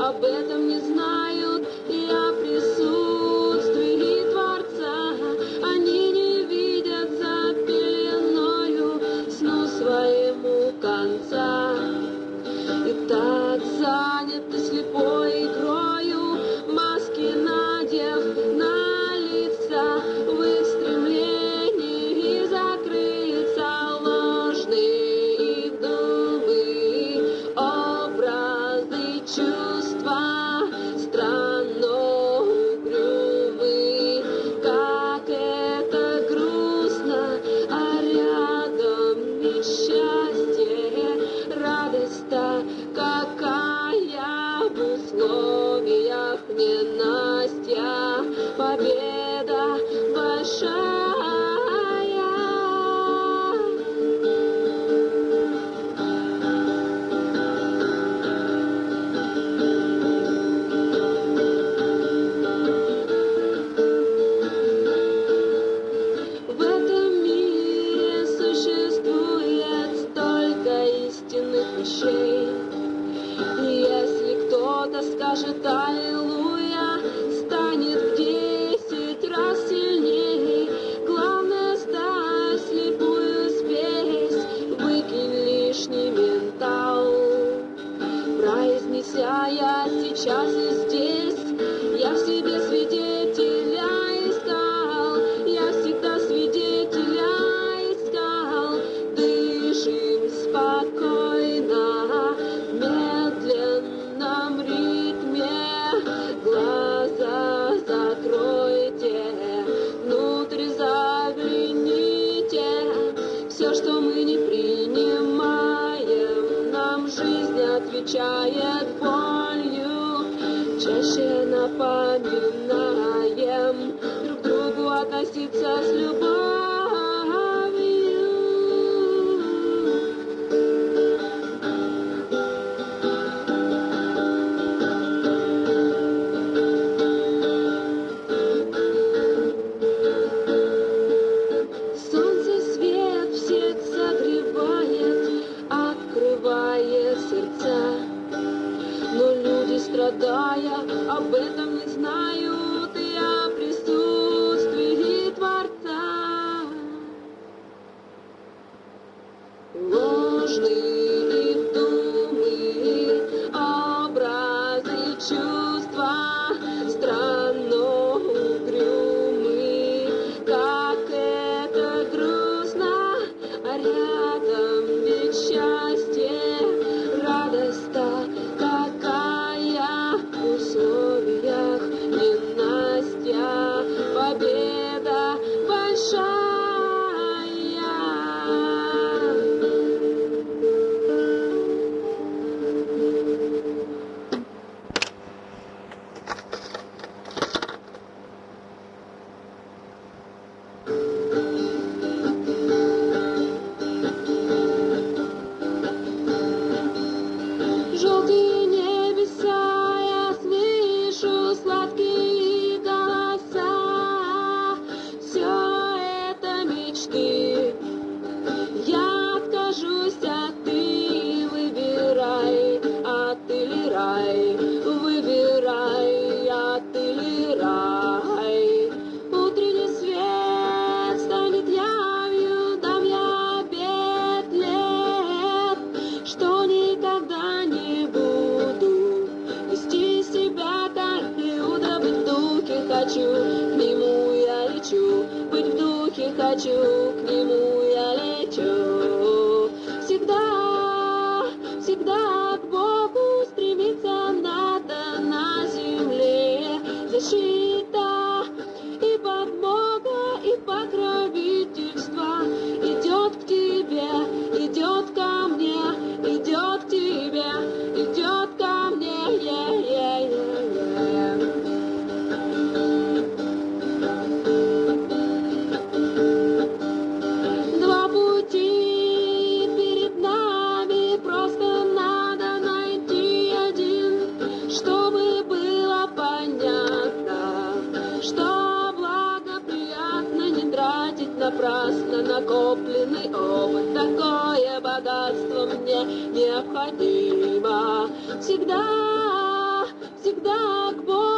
об этом не знают и о присутствии Творца. Они не видят за пеленою сну своему конца. И так заняты слепой игрою, маски надев на лица, в их стремлении закрыться ложные их думы, образы, чувства странно угрюмы. Как это грустно, а рядом несчастье, радость-то какая в условиях ненастья, победа большая. В этом мире существует столько истинных вещей. И если кто-то скажет «Аллилуйя», станет в 10 раз сильней. Главное, ставь слепую спесь, выкинь лишний ментал. Произнеся «Я сейчас и здесь», я в себе свидетеля искал, я всегда свидетеля искал. Дышим спокойно, в медленном ритме, глаза закройте, внутрь загляните. Все, что мы не принимаем, нам жизнь отвечает болью. Чаще напоминаем друг другу относиться с любовью. Солнце свет всех согревает, открывает сердца. Но люди, страдая, об этом не знают и о присутствии Творца. Ложные их думы, образы, чувства странно угрюмы. Как это грустно, а рядом ведь счастье, радость-то какая в условиях ненастья, победа большая. Желтые небеса, я слышу сладкие голоса. Все это мечты. Я откажусь, а ты выбирай, ад или рай. Выбирай, ад или рай. Утренний свет станет явью, дам я обет лет, что никогда не буду вести себя как Иуда. Быть в духе хочу, к нему я лечу. Быть в духе хочу, к нему я лечу. Всегда, всегда к Богу стремиться надо на земле. Защита и подмога, и покровительство идет к тебе, идет ко мне, идет к тебе, идет ко мне. Два пути перед нами, просто надо найти один, чтобы было понятно, что благоприятно не тратить напрасно накопленный опыт. Такое богатство мне необходимо. Всегда, всегда к Богу.